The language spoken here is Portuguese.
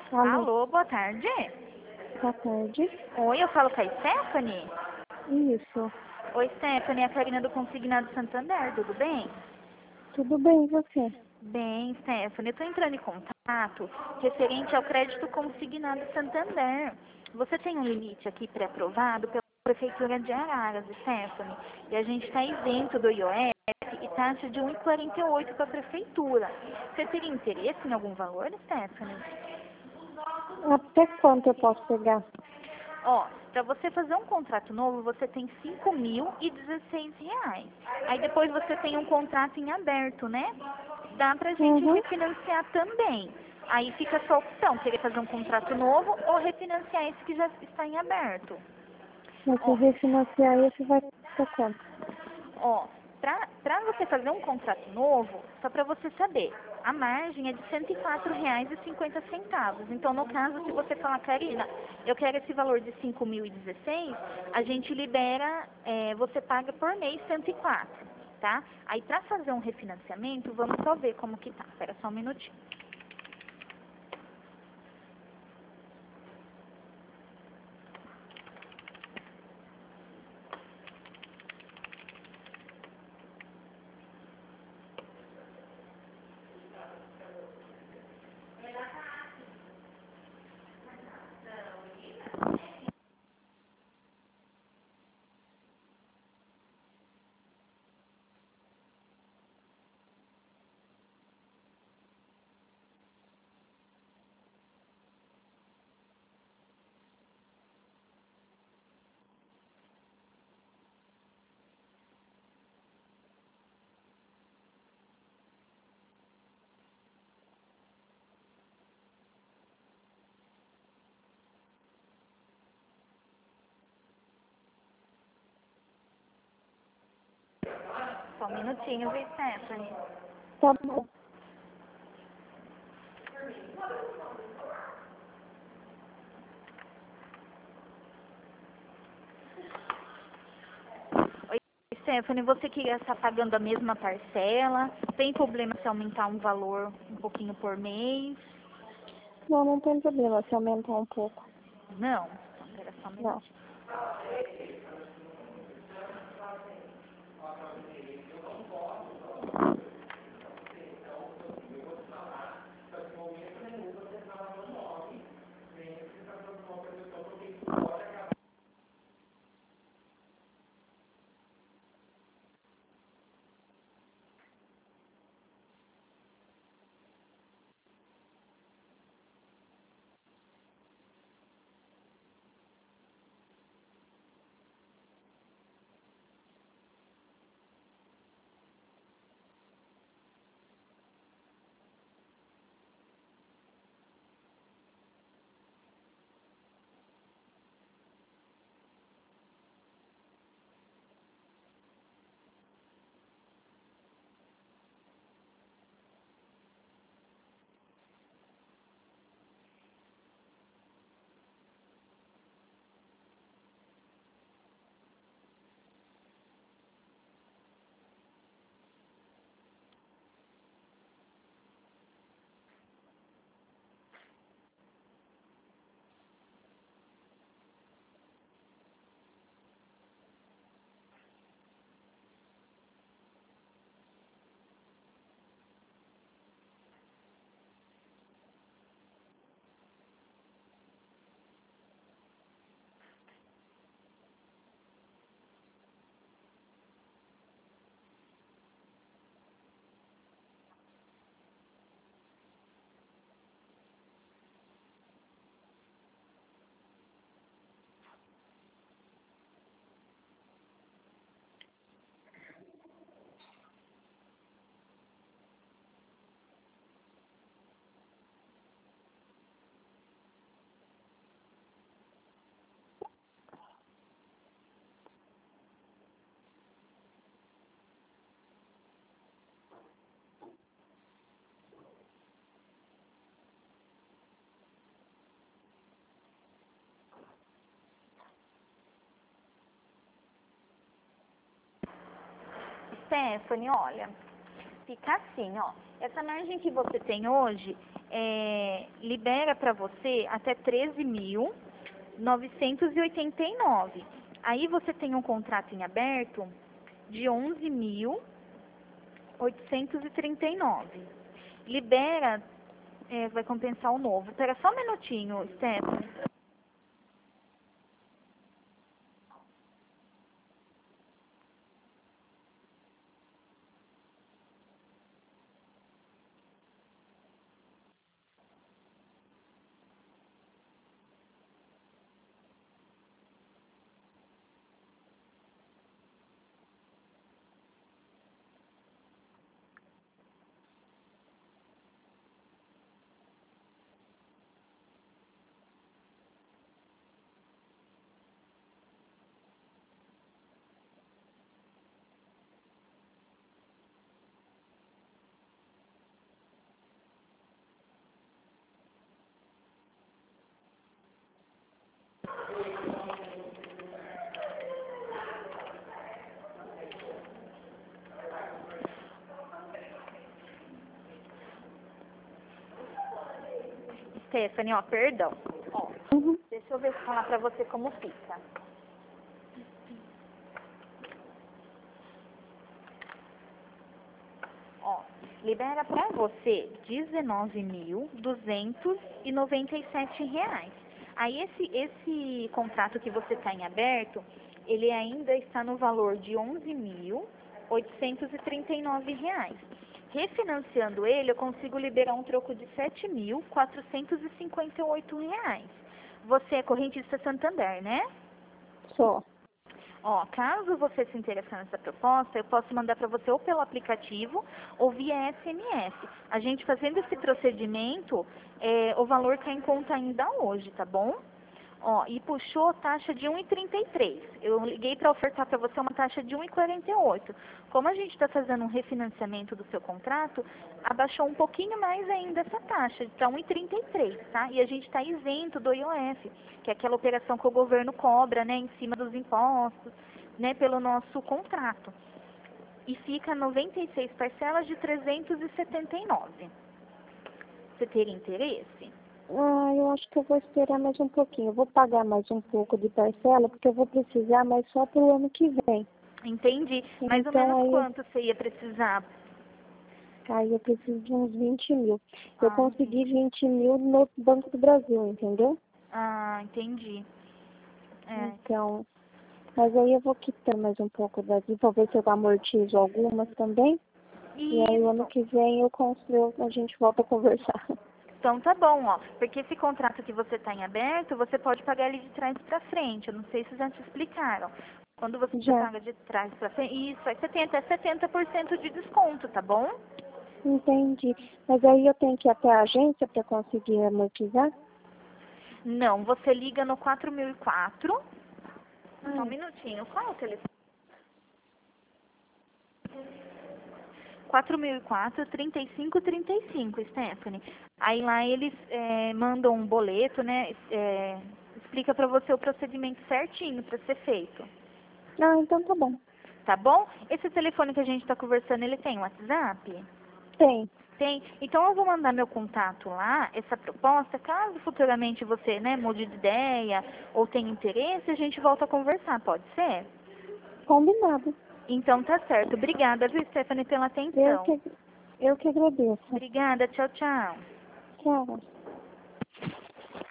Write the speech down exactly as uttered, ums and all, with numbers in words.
Alô, Alô, boa tarde. boa tarde. Oi, eu falo com a Stephanie. Isso. Oi, Stephanie, é a Karina do Consignado Santander, tudo bem? Tudo bem, e você? Bem, Stephanie, eu estou entrando em contato referente ao crédito consignado Santander. Você tem um limite aqui pré-aprovado pela Prefeitura de Araras, Stephanie, e a gente está isento do I O F e taxa de um vírgula quarenta e oito para a Prefeitura. Você teria interesse em algum valor, Stephanie? Até quanto eu posso pegar? Ó, para você fazer um contrato novo, você tem cinco mil e dezesseis reais. Aí depois você tem um contrato em aberto, né? Dá pra gente Uhum. refinanciar também. Aí fica a sua opção, querer fazer um contrato novo ou refinanciar esse que já está em aberto. Mas se eu Ó, refinanciar esse, vai ficar quanto? Ó, pra, pra você fazer um contrato novo, só para você saber, a margem é de cento e quatro reais e cinquenta centavos. Então, no caso, se você falar, Karina, eu quero esse valor de cinco mil e dezesseis, a gente libera, é, você paga por mês cento e quatro, tá? Aí, para fazer um refinanciamento, vamos só ver como que tá. Espera só um minutinho. Só um minutinho, viu, Stephanie? Tá bom. Oi, Stephanie, você que está pagando a mesma parcela, tem problema se aumentar um valor um pouquinho por mês? Não, não tem problema se aumentar um pouco. Não? Então, espera só um Não. minutinho. Stephanie, olha, fica assim, ó. Essa margem que você tem hoje é, libera para você até treze mil novecentos e oitenta e nove. Aí você tem um contrato em aberto de onze mil oitocentos e trinta e nove. Libera, é, vai compensar o novo. Espera só um minutinho, Stephanie. Stephanie, ó, perdão. Ó, Uhum. deixa eu ver falar pra você como fica. Ó, libera pra você dezenove mil duzentos e noventa e sete reais. Aí esse, esse contrato que você está em aberto, ele ainda está no valor de onze mil oitocentos e trinta e nove reais. Refinanciando ele, eu consigo liberar um troco de sete mil quatrocentos e cinquenta e oito reais. Você é correntista Santander, né? Só. Ó, caso você se interessar nessa proposta, eu posso mandar para você ou pelo aplicativo ou via S M S. A gente fazendo esse procedimento, é, o valor cai em conta ainda hoje, tá bom? Ó, e puxou taxa de um e trinta e três. Eu liguei para ofertar para você uma taxa de um e quarenta e oito. Como a gente está fazendo um refinanciamento do seu contrato, abaixou um pouquinho mais ainda essa taxa, para um e trinta e três, tá? E a gente está isento do I O F, que é aquela operação que o governo cobra, né, em cima dos impostos, né, pelo nosso contrato. E fica noventa e seis parcelas de trezentos e setenta e nove. Você teria interesse? Ah, eu acho que eu vou esperar mais um pouquinho. Eu vou pagar mais um pouco de parcela, porque eu vou precisar, mas só para o ano que vem. Entendi. Mais ou Então, menos aí, eu- quanto você ia precisar? aí eu preciso de uns vinte mil. Eu Ah, consegui entendi. vinte mil no Banco do Brasil, entendeu? Ah, entendi. É. Então, mas aí eu vou quitar mais um pouco daqui, vou ver se eu amortizo algumas também. E aí, o ano Isso. que vem, eu construo, a gente volta a conversar. Então tá bom, ó. Porque esse contrato que você está em aberto, você pode pagar ele de trás para frente. Eu não sei se já te explicaram. Quando você Já. paga de trás para frente, isso, aí você tem até setenta por cento de desconto, tá bom? Entendi. Mas aí eu tenho que ir até a agência para conseguir amortizar? Não, você liga no quatro mil e quatro. Só um Ah, minutinho. Qual é o telefone? quatro mil e quatro, trinta e cinco trinta e cinco, Stephanie. Aí lá eles é, mandam um boleto, né? É, explica pra você o procedimento certinho pra ser feito. ah, então tá bom. Tá bom? Esse telefone que a gente tá conversando, ele tem WhatsApp? Tem. Tem. Então eu vou mandar meu contato lá, essa proposta, caso futuramente você, né, mude de ideia ou tenha interesse, a gente volta a conversar, pode ser? Combinado. Então tá certo. Obrigada, viu, Stephanie, pela Eu atenção. que, eu que agradeço. Obrigada, tchau, tchau. Tchau.